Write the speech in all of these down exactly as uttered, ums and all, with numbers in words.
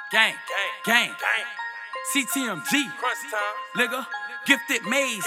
Gang, gang, C T M G, nigga, gifted maze.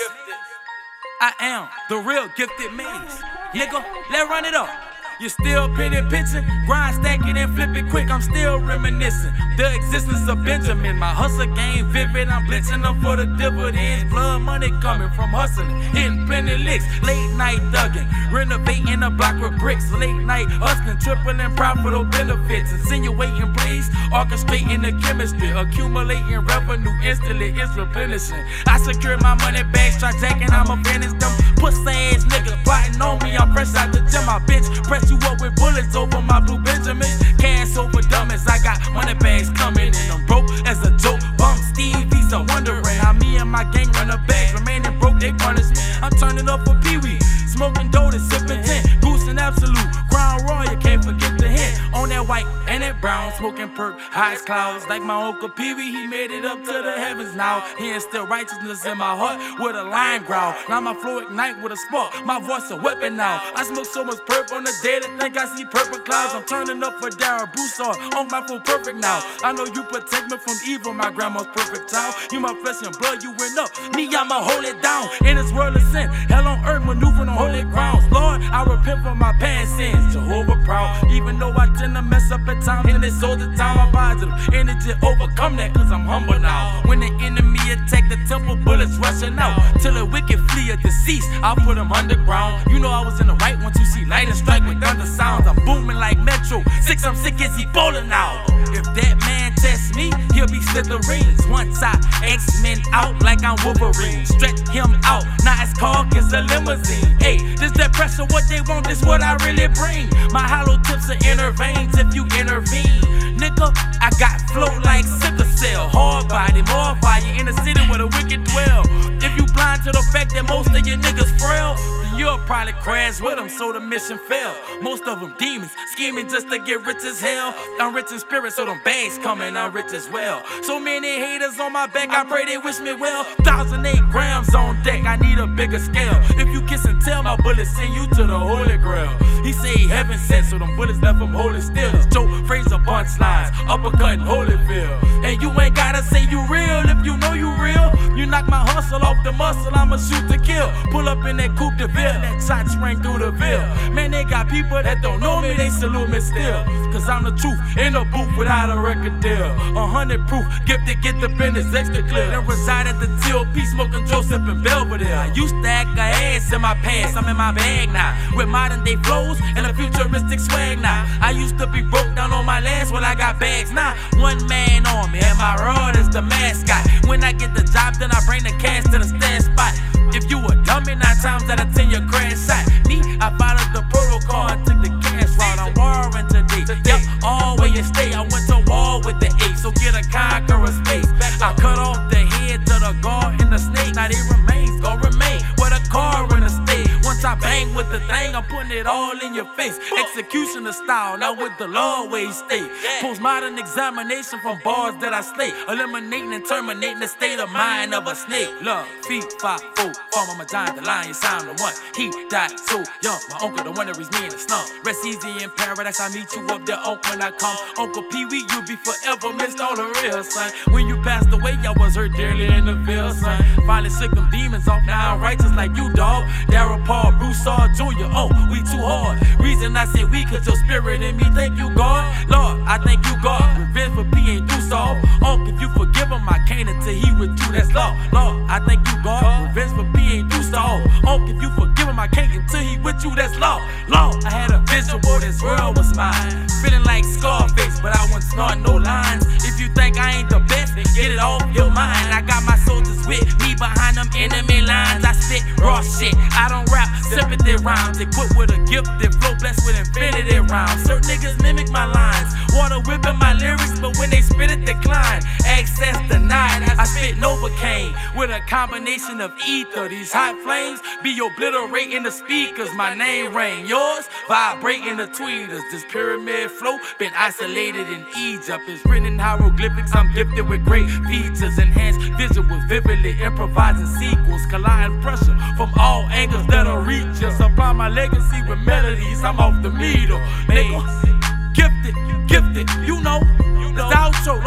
I am the real gifted maze. Nigga, let's run it up. You still penny pitching, grind, stack it and flip it quick. I'm still reminiscing the existence of Benjamin. My hustle game vivid, I'm blitzing them for the dividends. Blood money coming from hustling, hitting plenty licks. Late night thugging, renovating the block with bricks. Late night hustling, tripling profitable benefits. Insinuating praise, orchestrating the chemistry. Accumulating revenue instantly, it's replenishing. I secure my money bags, try jacking, I'ma finish them. Pussy ass niggas plotting on me, I'm fresh out the gym. My bitch press you up with bullets over my blue Benjamins. Cash over dummies, I got money bags coming in. I'm broke as a joke, bum Steve, he's a wondering how me and my gang run the bags. Remaining broke, they punish me. I'm turning up for Pee-wee, smoking dope and sipping tin. Goose and Absolute, Crown Royal, can't forget the hint. On that white and that brown, smoking perk, high as clouds. Like my uncle Pee-wee, he made it up to the heavens now. He instilled righteousness in my heart with a lion growl. Now my flow ignite with a spark, my voice a weapon now. I smoke so much perp on the day that think I see purple clouds. I'm turning up for Darryl Broussard, on my full perfect now. I know you protect me from evil, my grandma's perfect child. You my flesh and blood, you went up. Me, I'ma hold it down. In this world of sin, hell on earth, maneuvering on holy grounds. Lord, I repent for my past sins. Jehovah proud, even though I tend to mess up at times. In this all the time, I positive energy overcome that, cause I'm humble now. When the enemy attack the temple, bullets rushing out. Till the wicked flee or deceased, I'll put them underground. You know I was in the right once you see light and strike with thunder sounds. I'm booming like Metro, six I'm sick as Ebola now. If that man tests me, he'll be smithereens. Once I X-Men out like I'm Wolverine. Stretch him out, now his car is a limousine. Hey, this that pressure, what they want, this what I really bring. My hollow tips are inner veins if you intervene. Nigga, I got flow like sickle cell. Hard body, more fire in the city where the wicked dwell. If you blind to the fact that most of your niggas frail, then you'll probably crash with them, so the mission failed. Most of them demons, scheming just to get rich as hell. I'm rich in spirit, so them bags coming, I'm rich as well. So many haters on my back, I pray they wish me well. Thousand eight grams on deck, I need a bigger scale. If you kiss and tell, my bullets send you to the holy grail. He say heaven sent, so them bullets left him holding still. It's Joe Fraser punchlines, uppercut and Holyfield. And you ain't gotta say you real if you know you real. You knock my hustle off the muscle, I'ma shoot to kill. Pull up in that coupe de ville, that shot ring through the ville. Man, they got people that don't know me, they salute me still. Cause I'm the truth, in a booth without a record deal. A hundred proof, gifted, get the business extra clear. Then reside at the T O P, smoking Joseph and Belvedere. I used to act a ass in my past, I'm in my bag now. With modern day flows and a futuristic swag now. I used to be broke down on my last, well I got bags now. One man on me, and my rod is the mascot. When I get the job, then I bring the cash to the stand spot. If you a dummy, nine times out of ten you crash shot. Me, I followed the protocol and took the cash route. I'm warring today. Yep, all where you stay. I went to war with the eight, so get a conqueror space. I cut off the head to the guard and the snake. Now they remains, gon' remain with a car in the state. Once I bang with the thing, I'm putting it all in your face. Executioner style, now with the law where he stay. Postmodern examination from bars that I slay. Eliminating and terminating the state of mind of a snake. Love, feet, five, four, farm, I'm a giant, the lion, sound the one. He died so young, my uncle, the one that raised me in the slum. Rest easy in paradise, I meet you up there, uncle, when I come. Uncle Pee-wee, you'll be forever missed on the real, son. When you passed away, I was hurt dearly in the field, son. Finally shook them demons off, now I'm righteous like you, dog. Darryl Paul, Broussard Junior, oh, we too hard. Reason I say we, cause your spirit in me, thank you, God. Lord, I thank you, God. Revenge for P ain't do solve. Uncle, if you forgive him, I can't until he with you, that's law. Lord, I thank you, God. Revenge for P ain't do solve. Uncle, if you forgive him, I can't until he with you, that's law. Lord, I had a vision, boy, this world was mine. Feeling like Scarface, but I wasn't snorting no lines. If you think I ain't the best, then get it off your mind. I got my soldiers with me behind them enemy lines. I spit raw shit, I don't rap sympathy rhymes. Equipped with a gifted flow, blessed with infinity rhymes. Certain niggas mimic my lines, water whipping my lyrics, but when they spit it, decline. Access denied, I spit Novocaine with a combination of ether. These hot flames be obliterating the speakers. My name ring, yours vibrating the tweeters. This pyramid flow been isolated in Egypt. It's written in hieroglyphics, I'm gifted with great features. Enhanced visuals, vividly improvising sequels. Colliding pressure from all angles that'll reach you. Supply my legacy with melodies, I'm off the needle. Nigga, gifted, gifted, you know. It's the outro, low five.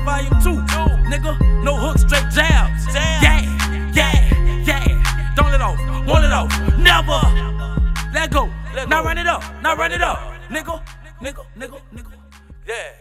volume two. Nigga, no hook, straight jabs. Yeah, yeah, yeah. Don't let off, won't let off, never. Let go. Now run it up, now run it up. Nigga, nigga, nigga, nigga. Yeah.